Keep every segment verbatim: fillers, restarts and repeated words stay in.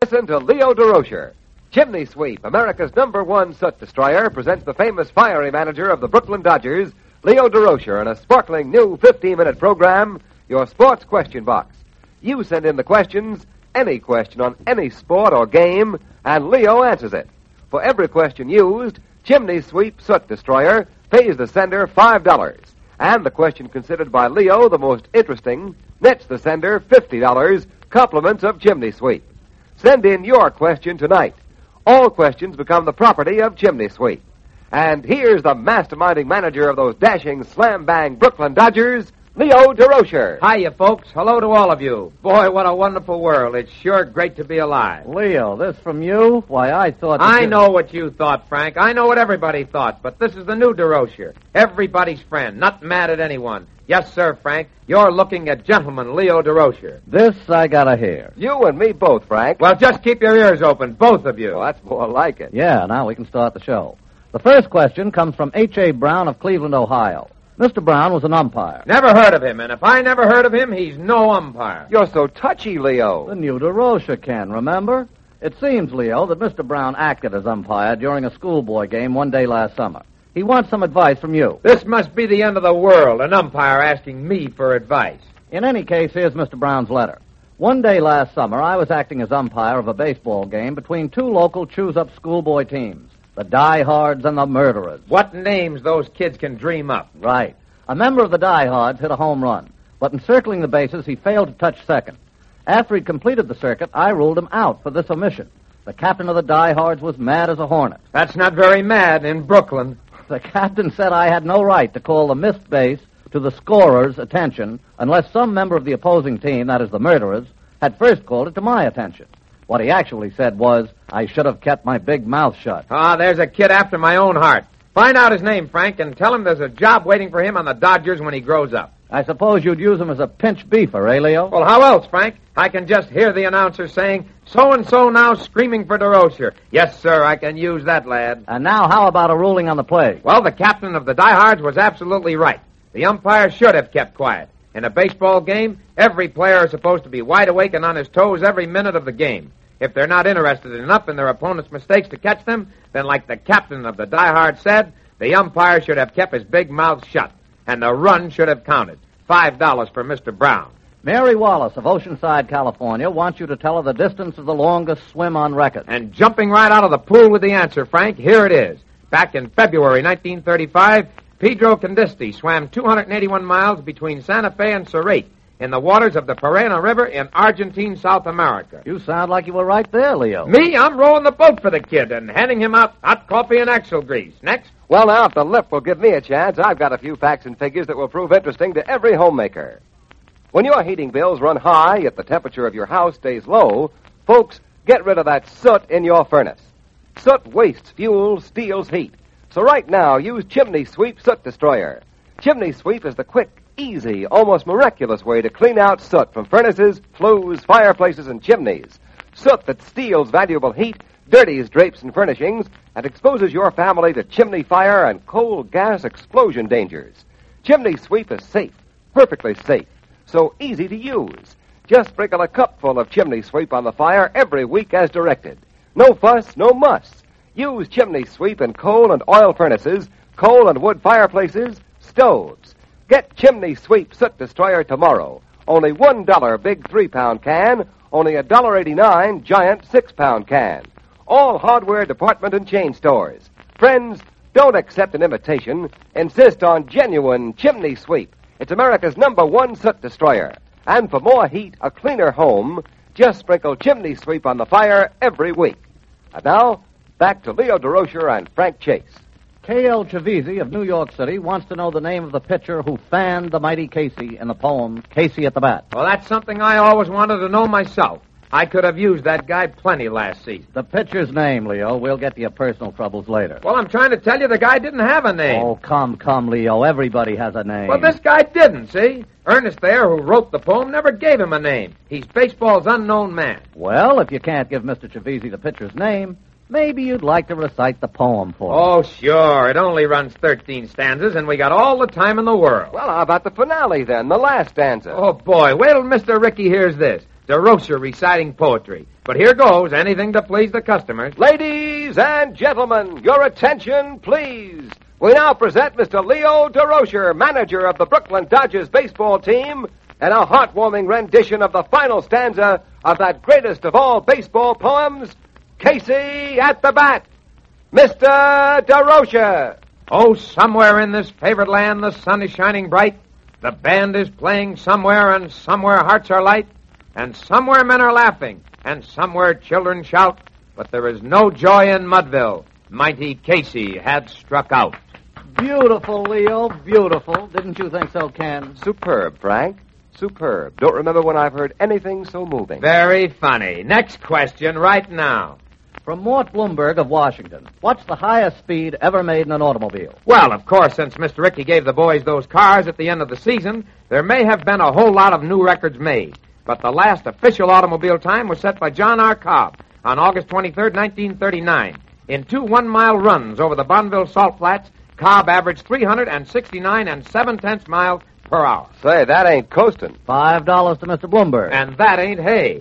Listen to Leo DeRocher. Chimney Sweep, America's number one soot destroyer, presents the famous fiery manager of the Brooklyn Dodgers, Leo DeRocher, in a sparkling new fifteen-minute program, Your Sports Question Box. You send in the questions, any question on any sport or game, and Leo answers it. For every question used, Chimney Sweep Soot Destroyer pays the sender five dollars. And the question considered by Leo the most interesting nets the sender fifty dollars, compliments of Chimney Sweep. Send in your question tonight. All questions become the property of Chimney Sweep. And here's the masterminding manager of those dashing, slam-bang Brooklyn Dodgers, Leo DeRocher. Hiya, folks. Hello to all of you. Boy, what a wonderful world. It's sure great to be alive. Leo, this from you? Why, I thought... I you... know what you thought, Frank. I know what everybody thought. But this is the new DeRocher. Everybody's friend. Not mad at anyone. Yes, sir, Frank. You're looking at gentleman Leo DeRocher. This I gotta hear. You and me both, Frank. Well, just keep your ears open, both of you. Well, that's more like it. Yeah, now we can start the show. The first question comes from H A. Brown of Cleveland, Ohio. Mister Brown was an umpire. Never heard of him, and if I never heard of him, he's no umpire. You're so touchy, Leo. The new DeRocher can, remember? It seems, Leo, that Mister Brown acted as umpire during a schoolboy game one day last summer. He wants some advice from you. This must be the end of the world, an umpire asking me for advice. In any case, here's Mister Brown's letter. One day last summer, I was acting as umpire of a baseball game between two local choose-up schoolboy teams, the diehards and the murderers. What names those kids can dream up. Right. A member of the diehards hit a home run, but in circling the bases, he failed to touch second. After he'd completed the circuit, I ruled him out for this omission. The captain of the diehards was mad as a hornet. That's not very mad in Brooklyn. The captain said I had no right to call the missed base to the scorer's attention unless some member of the opposing team, that is the murderers, had first called it to my attention. What he actually said was, I should have kept my big mouth shut. Ah, there's a kid after my own heart. Find out his name, Frank, and tell him there's a job waiting for him on the Dodgers when he grows up. I suppose you'd use him as a pinch beefer, eh, Leo? Well, how else, Frank? I can just hear the announcer saying, so-and-so now screaming for DeRocher. Yes, sir, I can use that, lad. And now how about a ruling on the play? Well, the captain of the diehards was absolutely right. The umpire should have kept quiet. In a baseball game, every player is supposed to be wide awake and on his toes every minute of the game. If they're not interested enough in their opponent's mistakes to catch them, then like the captain of the diehard said, the umpire should have kept his big mouth shut, and the run should have counted. Five dollars for Mister Brown. Mary Wallace of Oceanside, California, wants you to tell her the distance of the longest swim on record. And jumping right out of the pool with the answer, Frank, here it is. Back in February nineteen thirty-five, Pedro Candisti swam two hundred eighty-one miles between Santa Fe and Surrey in the waters of the Parana River in Argentine, South America. You sound like you were right there, Leo. Me? I'm rowing the boat for the kid and handing him out hot coffee and axle grease. Next. Well, now, if the lip will give me a chance, I've got a few facts and figures that will prove interesting to every homemaker. When your heating bills run high, yet the temperature of your house stays low, folks, get rid of that soot in your furnace. Soot wastes fuel, steals heat. So right now, use Chimney Sweep Soot Destroyer. Chimney Sweep is the quick, easy, almost miraculous way to clean out soot from furnaces, flues, fireplaces, and chimneys. Soot that steals valuable heat, dirties drapes and furnishings, and exposes your family to chimney fire and coal gas explosion dangers. Chimney Sweep is safe, perfectly safe, so easy to use. Just sprinkle a cupful of Chimney Sweep on the fire every week as directed. No fuss, no muss. Use Chimney Sweep in coal and oil furnaces, coal and wood fireplaces, stoves. Get Chimney Sweep Soot Destroyer tomorrow. Only one dollar big three-pound can, only a dollar eighty-nine giant six-pound can. All hardware department and chain stores. Friends, don't accept an imitation. Insist on genuine Chimney Sweep. It's America's number one soot destroyer. And for more heat, a cleaner home, just sprinkle Chimney Sweep on the fire every week. And now, back to Leo DeRocher and Frank Chase. K L. Chavisi of New York City wants to know the name of the pitcher who fanned the mighty Casey in the poem, Casey at the Bat. Well, that's something I always wanted to know myself. I could have used that guy plenty last season. The pitcher's name, Leo. We'll get to your personal troubles later. Well, I'm trying to tell you the guy didn't have a name. Oh, come, come, Leo. Everybody has a name. Well, this guy didn't, see? Ernest there, who wrote the poem, never gave him a name. He's baseball's unknown man. Well, if you can't give Mister Chavisi the pitcher's name, maybe you'd like to recite the poem for him. Oh, sure. It only runs thirteen stanzas, and we got all the time in the world. Well, how about the finale, then, the last stanza? Oh, boy. Wait till Mister Ricky hears this. DeRocher reciting poetry. But here goes, anything to please the customers. Ladies and gentlemen, your attention, please. We now present Mister Leo DeRocher, manager of the Brooklyn Dodgers baseball team, and a heartwarming rendition of the final stanza of that greatest of all baseball poems, Casey at the Bat. Mister DeRocher. Oh, somewhere in this favored land the sun is shining bright. The band is playing somewhere, and somewhere hearts are light. And somewhere men are laughing, and somewhere children shout. But there is no joy in Mudville. Mighty Casey had struck out. Beautiful, Leo, beautiful. Didn't you think so, Ken? Superb, Frank. Superb. Don't remember when I've heard anything so moving. Very funny. Next question right now. From Mort Bloomberg of Washington, what's the highest speed ever made in an automobile? Well, of course, since Mister Rickey gave the boys those cars at the end of the season, there may have been a whole lot of new records made. But the last official automobile time was set by John R. Cobb on August twenty-third, nineteen thirty-nine. In two one-mile runs over the Bonneville Salt Flats, Cobb averaged three hundred sixty-nine and seven-tenths miles per hour. Say, that ain't coasting. Five dollars to Mister Bloomberg. And that ain't hay.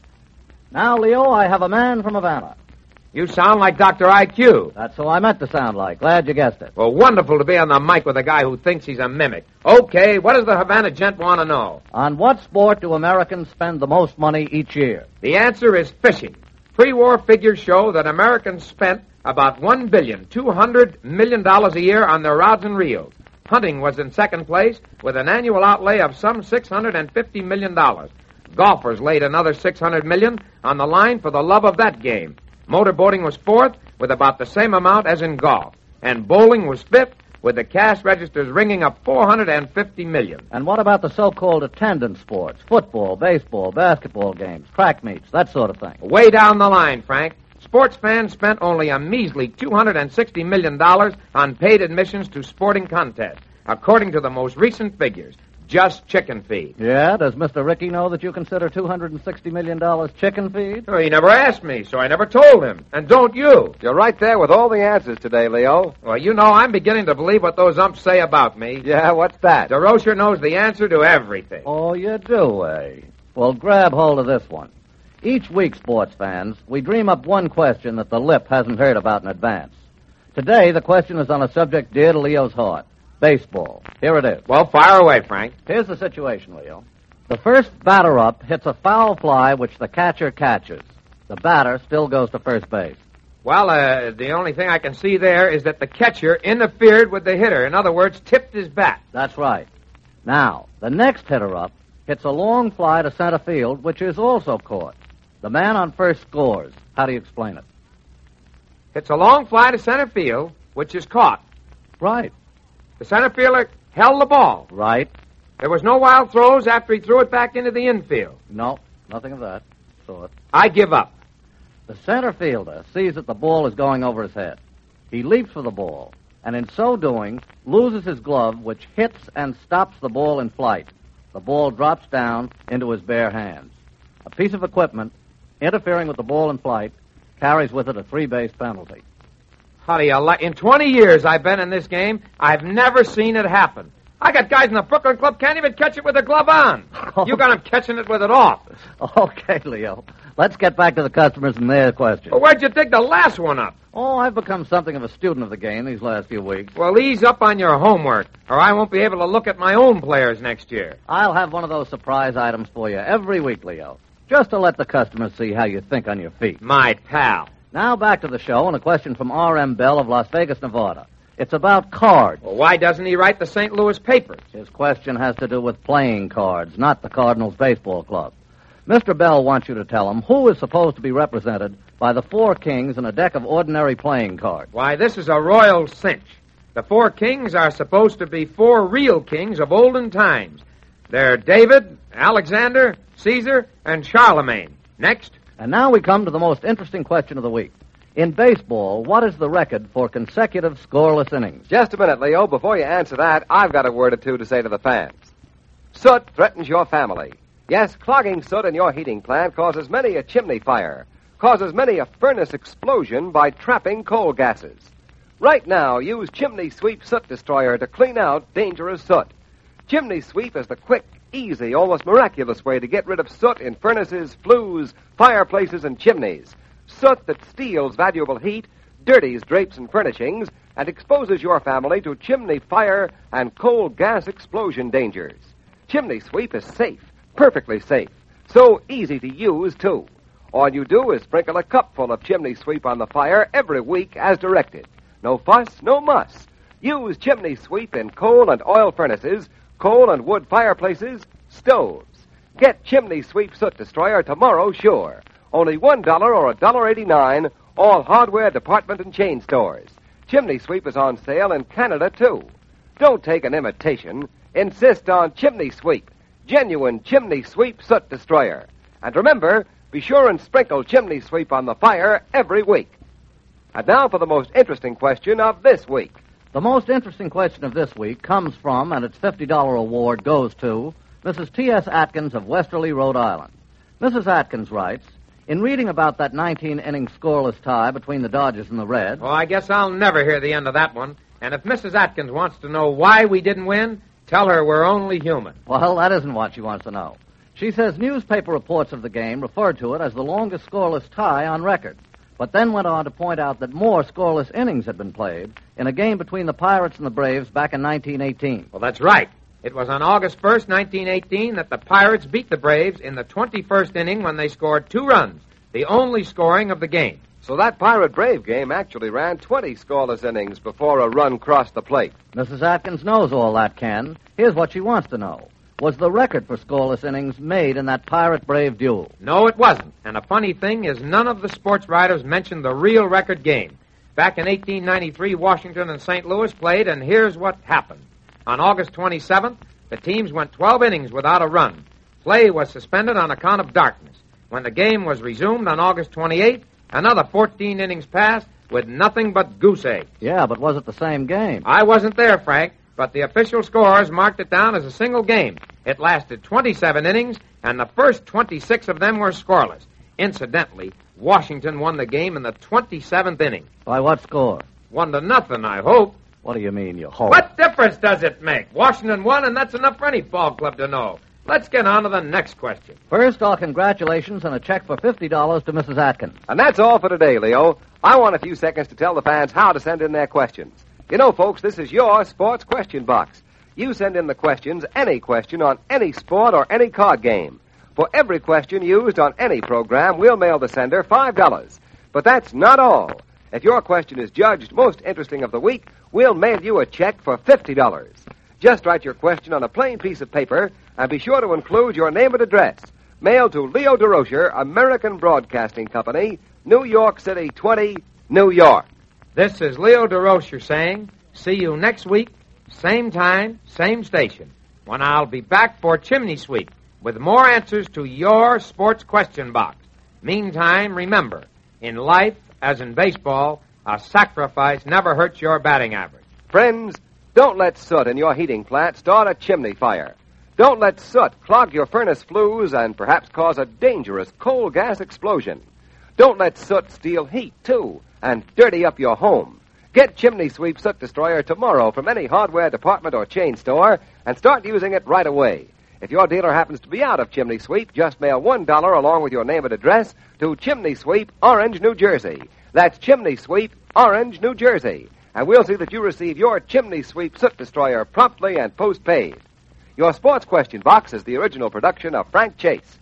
Now, Leo, I have a man from Havana. You sound like Doctor I Q. That's who I meant to sound like. Glad you guessed it. Well, wonderful to be on the mic with a guy who thinks he's a mimic. Okay, what does the Havana gent want to know? On what sport do Americans spend the most money each year? The answer is fishing. Pre-war figures show that Americans spent about one billion two hundred million dollars a year on their rods and reels. Hunting was in second place with an annual outlay of some six hundred fifty million dollars. Golfers laid another six hundred million dollars on the line for the love of that game. Motorboating was fourth with about the same amount as in golf. And bowling was fifth with the cash registers ringing up four hundred fifty million dollars. And what about the so-called attendance sports? Football, baseball, basketball games, track meets, that sort of thing. Way down the line, Frank. Sports fans spent only a measly two hundred sixty million dollars on paid admissions to sporting contests, according to the most recent figures. Just chicken feed. Yeah? Does Mister Rickey know that you consider two hundred sixty million dollars chicken feed? Oh, he never asked me, so I never told him. And don't you. You're right there with all the answers today, Leo. Well, you know, I'm beginning to believe what those umps say about me. Yeah, what's that? DeRocher knows the answer to everything. Oh, you do, eh? Well, grab hold of this one. Each week, sports fans, we dream up one question that the lip hasn't heard about in advance. Today, the question is on a subject dear to Leo's heart. Baseball. Here it is. Well, fire away, Frank. Here's the situation, Leo. The first batter up hits a foul fly which the catcher catches. The batter still goes to first base. Well, uh, the only thing I can see there is that the catcher interfered with the hitter. In other words, tipped his bat. That's right. Now, the next hitter up hits a long fly to center field, which is also caught. The man on first scores. How do you explain it? It's a long fly to center field, which is caught. Right. The center fielder held the ball. Right. There was no wild throws after he threw it back into the infield. No, nothing of that sort. I give up. The center fielder sees that the ball is going over his head. He leaps for the ball, and in so doing, loses his glove, which hits and stops the ball in flight. The ball drops down into his bare hands. A piece of equipment, interfering with the ball in flight, carries with it a three-base penalty. How do you like? In twenty years I've been in this game, I've never seen it happen. I got guys in the Brooklyn Club can't even catch it with a glove on. You got them catching it with it off. Okay, Leo. Let's get back to the customers and their questions. Well, where'd you dig the last one up? Oh, I've become something of a student of the game these last few weeks. Well, ease up on your homework, or I won't be able to look at my own players next year. I'll have one of those surprise items for you every week, Leo, just to let the customers see how you think on your feet. My pal. Now back to the show and a question from R M Bell of Las Vegas, Nevada. It's about cards. Well, why doesn't he write the Saint Louis papers? His question has to do with playing cards, not the Cardinals Baseball Club. Mister Bell wants you to tell him who is supposed to be represented by the four kings in a deck of ordinary playing cards. Why, this is a royal cinch. The four kings are supposed to be four real kings of olden times. They're David, Alexander, Caesar, and Charlemagne. Next. And now we come to the most interesting question of the week. In baseball, what is the record for consecutive scoreless innings? Just a minute, Leo. Before you answer that, I've got a word or two to say to the fans. Soot threatens your family. Yes, clogging soot in your heating plant causes many a chimney fire, causes many a furnace explosion by trapping coal gases. Right now, use Chimney Sweep Soot Destroyer to clean out dangerous soot. Chimney Sweep is the quick, easy, almost miraculous way to get rid of soot in furnaces, flues, fireplaces, and chimneys. Soot that steals valuable heat, dirties drapes and furnishings, and exposes your family to chimney fire and coal gas explosion dangers. Chimney Sweep is safe, perfectly safe. So easy to use, too. All you do is sprinkle a cupful of Chimney Sweep on the fire every week as directed. No fuss, no muss. Use Chimney Sweep in coal and oil furnaces, coal and wood fireplaces, stoves. Get Chimney Sweep Soot Destroyer tomorrow, sure. Only one dollar or a dollar eighty-nine, all hardware, department, and chain stores. Chimney Sweep is on sale in Canada, too. Don't take an imitation. Insist on Chimney Sweep. Genuine Chimney Sweep Soot Destroyer. And remember, be sure and sprinkle Chimney Sweep on the fire every week. And now for the most interesting question of this week. The most interesting question of this week comes from, and its fifty dollar award goes to, Missus T S. Atkins of Westerly, Rhode Island. Missus Atkins writes, in reading about that nineteen-inning scoreless tie between the Dodgers and the Reds... Well, I guess I'll never hear the end of that one. And if Missus Atkins wants to know why we didn't win, tell her we're only human. Well, that isn't what she wants to know. She says newspaper reports of the game referred to it as the longest scoreless tie on record, but then went on to point out that more scoreless innings had been played in a game between the Pirates and the Braves back in nineteen eighteen. Well, that's right. It was on August first, nineteen eighteen, that the Pirates beat the Braves in the twenty-first inning when they scored two runs, the only scoring of the game. So that Pirate-Brave game actually ran twenty scoreless innings before a run crossed the plate. Missus Atkins knows all that, Ken. Here's what she wants to know. Was the record for scoreless innings made in that Pirate-Brave duel? No, it wasn't. And a funny thing is none of the sports writers mentioned the real record game. Back in eighteen ninety-three, Washington and Saint Louis played, and here's what happened. On August twenty-seventh, the teams went twelve innings without a run. Play was suspended on account of darkness. When the game was resumed on August twenty-eighth, another fourteen innings passed with nothing but goose eggs. Yeah, but was it the same game? I wasn't there, Frank, but the official scores marked it down as a single game. It lasted twenty-seven innings, and the first twenty-six of them were scoreless. Incidentally, Washington won the game in the twenty-seventh inning. By what score? One to nothing, I hope. What do you mean, you hope? What difference does it make? Washington won, and that's enough for any ball club to know. Let's get on to the next question. First, our congratulations and a check for fifty dollars to Missus Atkins. And that's all for today, Leo. I want a few seconds to tell the fans how to send in their questions. You know, folks, this is your sports question box. You send in the questions, any question on any sport or any card game. For every question used on any program, we'll mail the sender five dollars. But that's not all. If your question is judged most interesting of the week, we'll mail you a check for fifty dollars. Just write your question on a plain piece of paper and be sure to include your name and address. Mail to Leo DeRocher, American Broadcasting Company, New York City twenty, New York. This is Leo DeRocher saying, see you next week, same time, same station, when I'll be back for Chimney Sweep with more answers to your sports question box. Meantime, remember, in life, as in baseball, a sacrifice never hurts your batting average. Friends, don't let soot in your heating plant start a chimney fire. Don't let soot clog your furnace flues and perhaps cause a dangerous coal gas explosion. Don't let soot steal heat, too, and dirty up your home. Get Chimney Sweep Soot Destroyer tomorrow from any hardware department or chain store and start using it right away. If your dealer happens to be out of Chimney Sweep, just mail one dollar along with your name and address to Chimney Sweep, Orange, New Jersey. That's Chimney Sweep, Orange, New Jersey. And we'll see that you receive your Chimney Sweep Soot Destroyer promptly and postpaid. Your sports question box is the original production of Frank Chase.